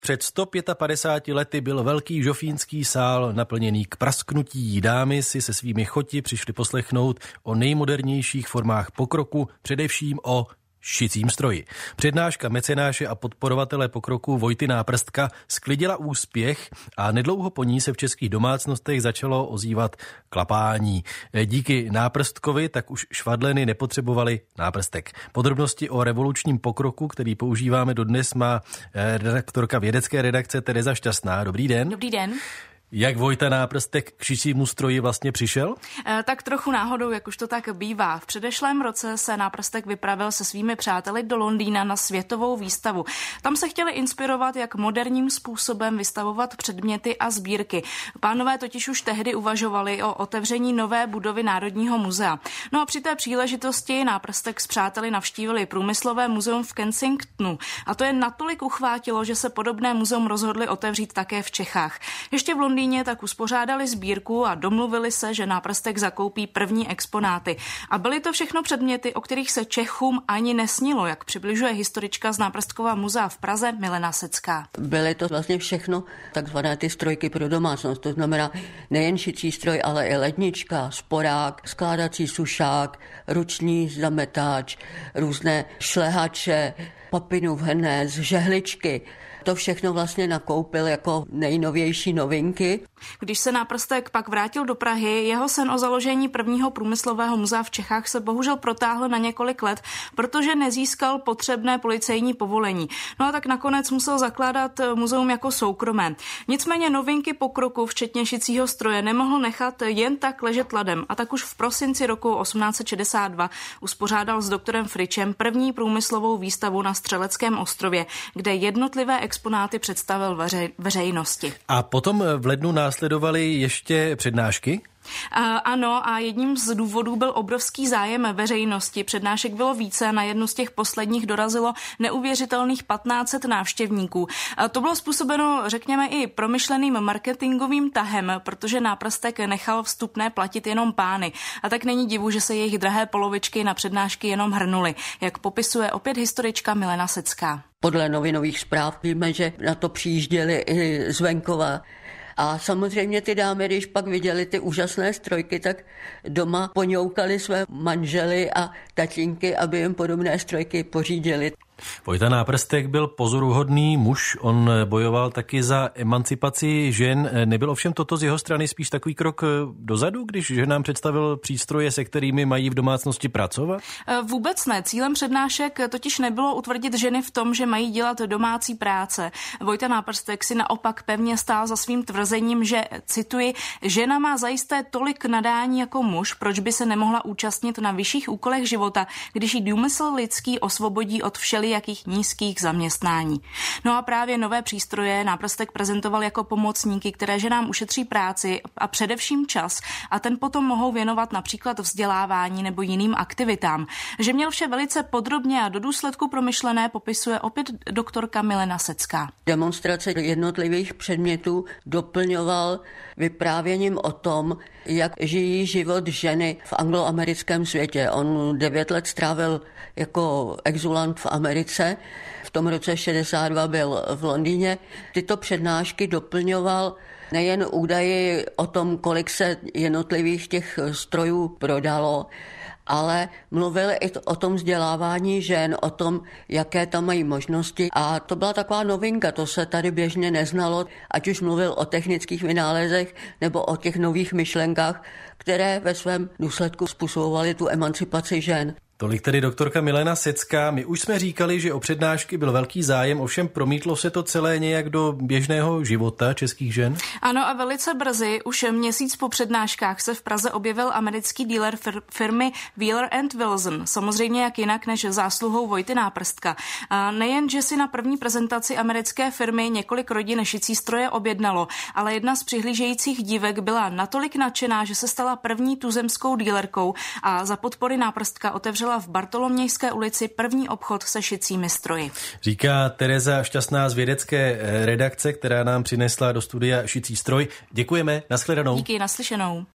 Před 155 lety byl velký žofínský sál naplněný k prasknutí. Dámy si se svými choti přišli poslechnout o nejmodernějších formách pokroku, především o šicím stroji. Přednáška mecenáše a podporovatele pokroku Vojty Náprstka sklidila úspěch a nedlouho po ní se v českých domácnostech začalo ozývat klapání. Díky Náprstkovi tak už švadleny nepotřebovaly náprstek. Podrobnosti o revolučním pokroku, který používáme dodnes, má redaktorka vědecké redakce Tereza Šťastná. Dobrý den. Dobrý den. Jak Vojta Náprstek k šicímu stroji vlastně přišel? Tak trochu náhodou, jak už to tak bývá. V předešlém roce se Náprstek vypravil se svými přáteli do Londýna na světovou výstavu. Tam se chtěli inspirovat, jak moderním způsobem vystavovat předměty a sbírky. Pánové totiž už tehdy uvažovali o otevření nové budovy Národního muzea. No a při té příležitosti Náprstek s přáteli navštívili průmyslové muzeum v Kensingtonu. A to je natolik uchvátilo, že se podobné muzeum rozhodli otevřít také v Čechách. Ještě v Londýně tak uspořádali sbírku a domluvili se, že Náprstek zakoupí první exponáty. A byly to všechno předměty, o kterých se Čechům ani nesnilo, jak přibližuje historička z Náprstkova muzea v Praze Milena Secká. Byly to vlastně všechno takzvané ty strojky pro domácnost, to znamená nejen šicí stroj, ale i lednička, sporák, skládací sušák, ruční zametáč, různé šlehače, papinův hrnec, žehličky. To všechno vlastně nakoupil jako nejnovější novinky. Když se Náprstek pak vrátil do Prahy, jeho sen o založení prvního průmyslového muzea v Čechách se bohužel protáhl na několik let, protože nezískal potřebné policejní povolení. No a tak nakonec musel zakládat muzeum jako soukromé. Nicméně novinky pokroku, včetně šicího stroje, nemohl nechat jen tak ležet ladem. A tak už v prosinci roku 1862 uspořádal s doktorem Fričem první průmyslovou výstavu na Střeleckém ostrově, kde jednotlivé exponáty představil veřejnosti. A potom v lednu následovaly ještě přednášky? Ano, a jedním z důvodů byl obrovský zájem veřejnosti. Přednášek bylo více a na jednu z těch posledních dorazilo neuvěřitelných 1500 návštěvníků. To bylo způsobeno, řekněme, i promyšleným marketingovým tahem, protože Náprstek nechal vstupné platit jenom pány. A tak není divu, že se jejich drahé polovičky na přednášky jenom hrnuly, jak popisuje opět historička Milena Secká. Podle novinových zpráv víme, že na to přijížděli i z venkova. A samozřejmě ty dámy, když pak viděli ty úžasné strojky, tak doma poňoukali své manžely a tatínky, aby jim podobné strojky pořídili. Vojta Náprstek byl pozoruhodný muž, on bojoval taky za emancipaci žen. Nebyl ovšem toto z jeho strany spíš takový krok dozadu, když ženám představil přístroje, se kterými mají v domácnosti pracovat? Vůbec ne. Cílem přednášek totiž nebylo utvrdit ženy v tom, že mají dělat domácí práce. Vojta Náprstek si naopak pevně stál za svým tvrzením, že, cituji, žena má zajisté tolik nadání jako muž, proč by se nemohla účastnit na vyšších úkolech života, když jí důmysl lidský osvobodí od jakých nízkých zaměstnání. No a právě nové přístroje Náprstek prezentoval jako pomocníky, které ženám ušetří práci a především čas a ten potom mohou věnovat například vzdělávání nebo jiným aktivitám. Že měl vše velice podrobně a do důsledku promyšlené, popisuje opět doktorka Milena Secká. Demonstrace jednotlivých předmětů doplňoval vyprávěním o tom, jak žijí život ženy v angloamerickém světě. On 9 let strávil jako exulant v Americe, v tom roce 62 byl v Londýně. Tyto přednášky doplňoval nejen údaji o tom, kolik se jednotlivých těch strojů prodalo, ale mluvil i o tom vzdělávání žen, o tom, jaké tam mají možnosti. A to byla taková novinka, to se tady běžně neznalo, ať už mluvil o technických vynálezech nebo o těch nových myšlenkách, které ve svém důsledku způsobovaly tu emancipaci žen. Tolik tedy doktorka Milena Secká. My už jsme říkali, že o přednášky byl velký zájem, ovšem promítlo se to celé nějak do běžného života českých žen? Ano a velice brzy, už měsíc po přednáškách se v Praze objevil americký dealer firmy Wheeler & Wilson. Samozřejmě jak jinak než zásluhou Vojty Náprstka. A nejen, že si na první prezentaci americké firmy několik rodin šicí stroje objednalo, ale jedna z přihlížejících dívek byla natolik nadšená, že se stala první tuzemskou dealerkou a za podpory Náprstka otevřela v Bartolomějské ulici první obchod se šicími stroji. Říká Tereza Šťastná z vědecké redakce, která nám přinesla do studia šicí stroj. Děkujeme, nashledanou. Díky, naslyšenou.